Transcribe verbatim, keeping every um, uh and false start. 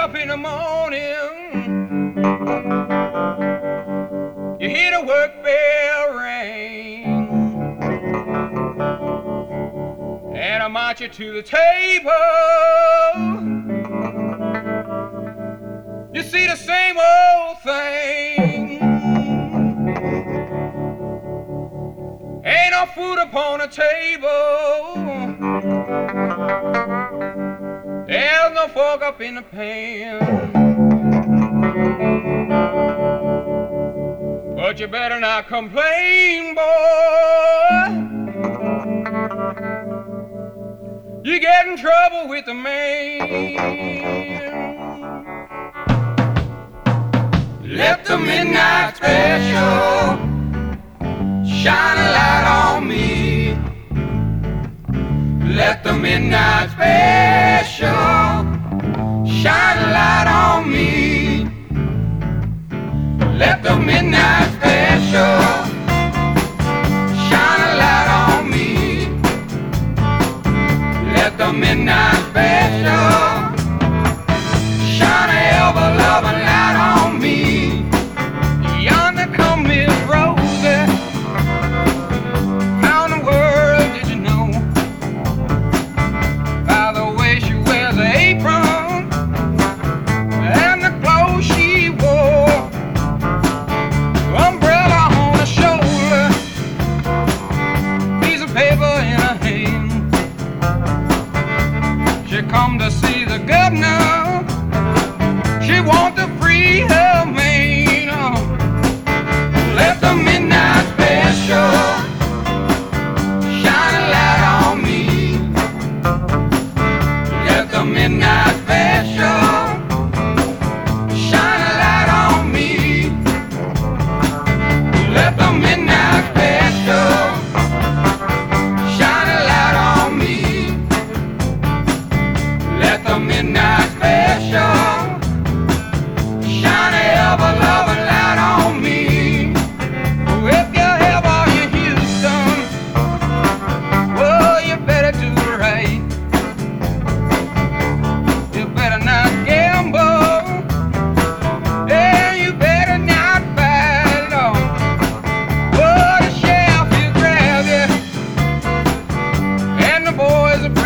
up in the morning, you hear the work bell ring, and I march you to the table. You see the same old thing. Ain't no food upon the table. There's no fork up in the pan. But you better not complain, boy. You get in trouble with the man. Let the midnight special shine a light on me. Let the midnight special shine a light on me. Let the midnight special shine a light on me. Let the midnight special shine a ever-loving light on me. Yonder come Miss Rosie. How in the world did you know? By the way she wears her apron and the clothes she wore. Umbrella on her shoulder, piece of paper in her hand. She come to see the governor. She want to free her man. Oh. Let the midnight special shine a light on me. Let the midnight special shine a light on me. Let the midnight special shine a light on me. Let the midnight special shine a ever-loving light on me. If you ever in Houston, well, you better do it right. You better not gamble, and you better not fight long. Oh, the sheriff will grab you, and the boys will